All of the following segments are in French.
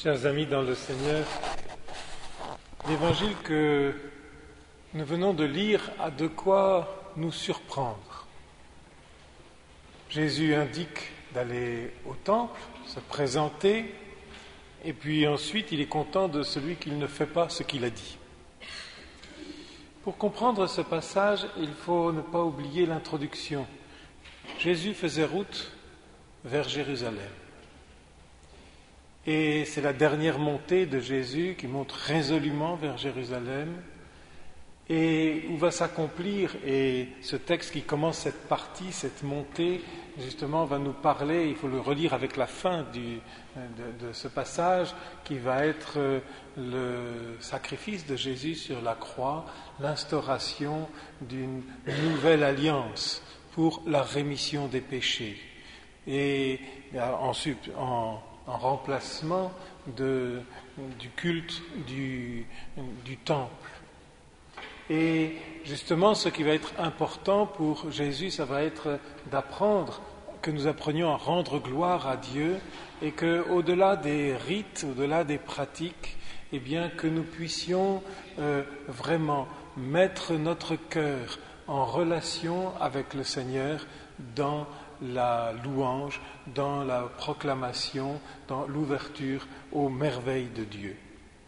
Chers amis dans le Seigneur, l'évangile que nous venons de lire a de quoi nous surprendre. Jésus indique d'aller au temple, se présenter, et puis ensuite il est content de celui qui ne fait pas ce qu'il a dit. Pour comprendre ce passage, il faut ne pas oublier l'introduction. Jésus faisait route vers Jérusalem. Et c'est la dernière montée de Jésus qui monte résolument vers Jérusalem et où va s'accomplir, et ce texte qui commence cette partie, cette montée, justement va nous parler, il faut le relire avec la fin de ce passage, qui va être le sacrifice de Jésus sur la croix, l'instauration d'une nouvelle alliance pour la rémission des péchés. Et en remplacement du culte du temple. Et justement, ce qui va être important pour Jésus, ça va être d'apprendre, que nous apprenions à rendre gloire à Dieu et que, au-delà des rites, au-delà des pratiques, eh bien, que nous puissions vraiment mettre notre cœur en relation avec le Seigneur dans la louange, dans la proclamation, dans l'ouverture aux merveilles de Dieu.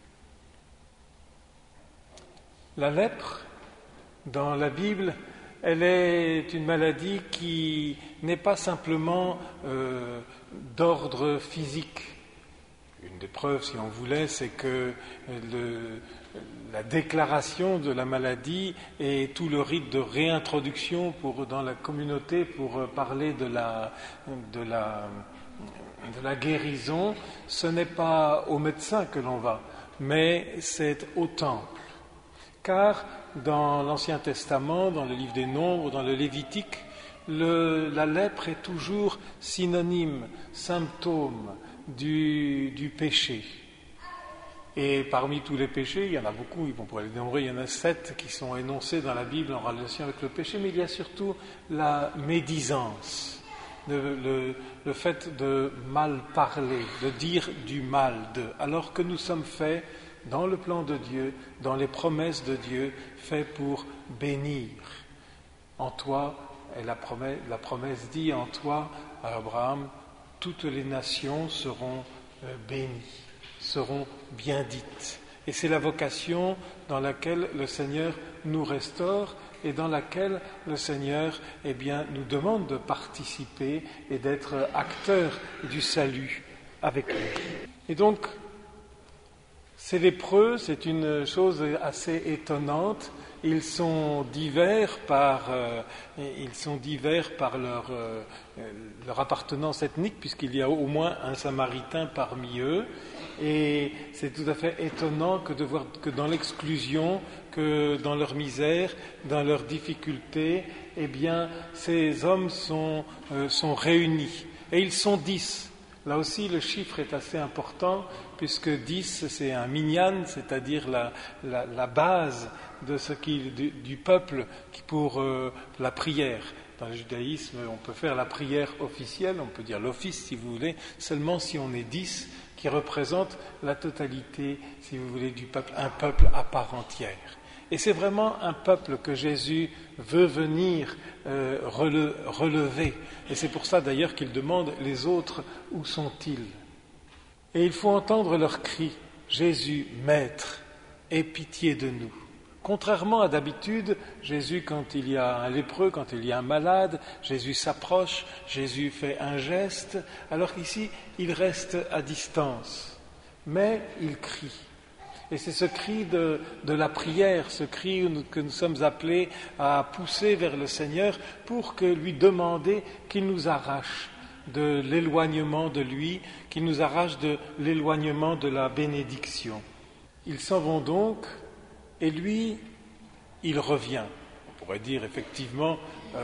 La lèpre, dans la Bible, elle est une maladie qui n'est pas simplement d'ordre physique. Une des preuves, si on voulait, c'est que la déclaration de la maladie et tout le rite de réintroduction dans la communauté pour parler de la guérison, ce n'est pas au médecin que l'on va, mais c'est au temple. Car dans l'Ancien Testament, dans le livre des Nombres, dans le Lévitique, la lèpre est toujours synonyme, symptôme du péché. Et parmi tous les péchés, il y en a beaucoup, on pourrait les dénombrer, il y en a 7 qui sont énoncés dans la Bible en relation avec le péché, mais il y a surtout la médisance, le fait de mal parler, de dire du mal alors que nous sommes faits dans le plan de Dieu, dans les promesses de Dieu, faits pour bénir. En toi, et la promesse dit, en toi, à Abraham, toutes les nations seront bénies, seront bien dites. Et c'est la vocation dans laquelle le Seigneur nous restaure et dans laquelle le Seigneur nous demande de participer et d'être acteur du salut avec lui. Et donc, ces lépreux, c'est une chose assez étonnante. Ils sont divers par leur appartenance ethnique, puisqu'il y a au moins un Samaritain parmi eux. Et c'est tout à fait étonnant de voir que dans l'exclusion, que dans leur misère, dans leurs difficultés, ces hommes sont réunis. Et ils sont 10. Là aussi, le chiffre est assez important, puisque 10, c'est un minyan, c'est-à-dire la base du peuple pour la prière. Dans le judaïsme, on peut faire la prière officielle, on peut dire l'office si vous voulez, seulement si on est 10, qui représente la totalité, si vous voulez, du peuple, un peuple à part entière. Et c'est vraiment un peuple que Jésus veut venir relever. Et c'est pour ça d'ailleurs qu'il demande les autres, où sont-ils ? Et il faut entendre leur cri, Jésus, Maître, aie pitié de nous. Contrairement à d'habitude, Jésus, quand il y a un lépreux, quand il y a un malade, Jésus s'approche, Jésus fait un geste, alors qu'ici, il reste à distance. Mais il crie. Et c'est ce cri de la prière, ce cri que nous sommes appelés à pousser vers le Seigneur pour lui demander qu'il nous arrache de l'éloignement de lui, qu'il nous arrache de l'éloignement de la bénédiction. Ils s'en vont donc, et lui, il revient. On pourrait dire effectivement,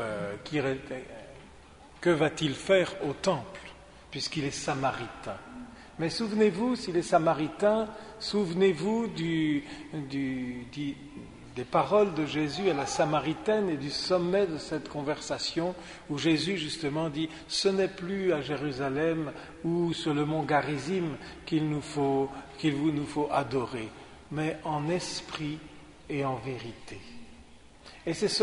que va-t-il faire au temple, puisqu'il est samaritain ? Mais souvenez-vous, s'il est samaritain, souvenez-vous des paroles de Jésus à la Samaritaine et du sommet de cette conversation où Jésus justement dit « Ce n'est plus à Jérusalem ou sur le mont Garizim qu'il nous faut adorer, mais en esprit et en vérité. » Et c'est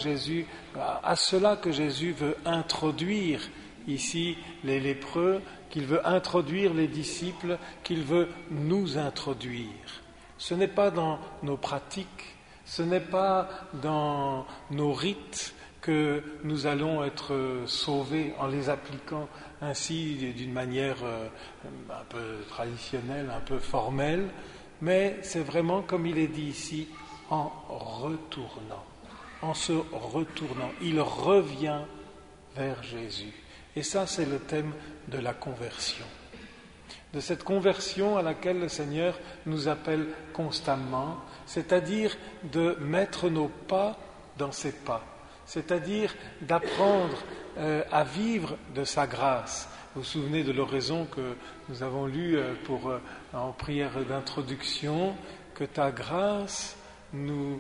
à cela que Jésus veut introduire ici les lépreux, qu'il veut introduire les disciples, qu'il veut nous introduire. Ce n'est pas dans nos pratiques, ce n'est pas dans nos rites que nous allons être sauvés en les appliquant ainsi d'une manière un peu traditionnelle, un peu formelle, mais c'est vraiment, comme il est dit ici, en retournant, en se retournant. Il revient vers Jésus. Et ça, c'est le thème de la conversion. De cette conversion à laquelle le Seigneur nous appelle constamment, c'est-à-dire de mettre nos pas dans ses pas, c'est-à-dire d'apprendre à vivre de sa grâce. Vous vous souvenez de l'oraison que nous avons lue en prière d'introduction, que ta grâce nous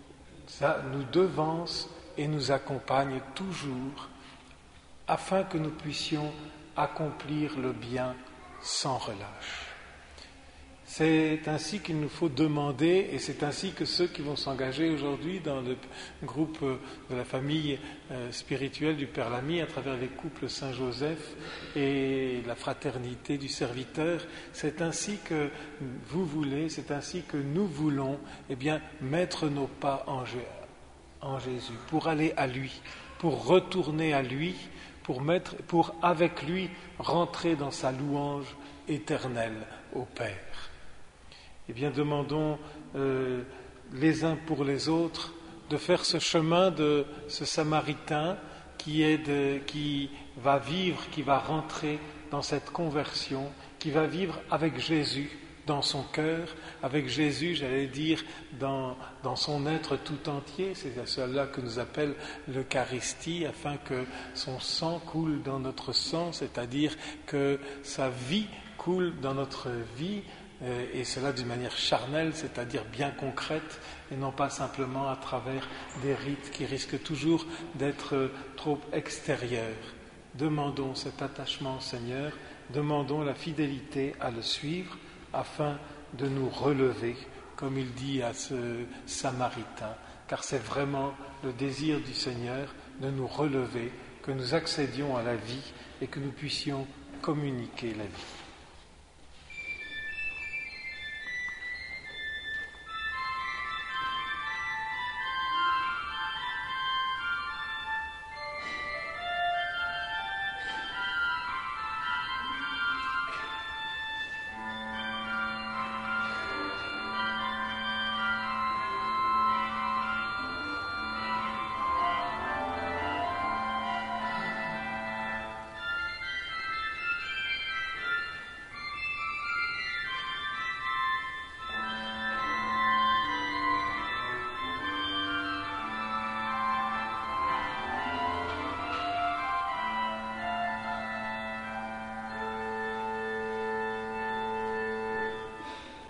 devance et nous accompagne toujours, afin que nous puissions accomplir le bien sans relâche. C'est ainsi qu'il nous faut demander, et c'est ainsi que ceux qui vont s'engager aujourd'hui dans le groupe de la famille spirituelle du Père Lamy, à travers les couples Saint-Joseph et la fraternité du serviteur, c'est ainsi que vous voulez, c'est ainsi que nous voulons, mettre nos pas en Jésus, pour aller à lui, pour retourner à lui, pour avec lui rentrer dans sa louange éternelle au Père. Demandons les uns pour les autres de faire ce chemin de ce Samaritain qui va vivre, qui va rentrer dans cette conversion, qui va vivre avec Jésus dans son cœur, avec Jésus, j'allais dire, dans son être tout entier. C'est à cela que nous appelle l'Eucharistie, afin que son sang coule dans notre sang, c'est-à-dire que sa vie coule dans notre vie, et cela d'une manière charnelle, c'est-à-dire bien concrète, et non pas simplement à travers des rites qui risquent toujours d'être trop extérieurs. Demandons cet attachement au Seigneur, demandons la fidélité à le suivre, afin de nous relever, comme il dit à ce Samaritain, car c'est vraiment le désir du Seigneur de nous relever, que nous accédions à la vie et que nous puissions communiquer la vie.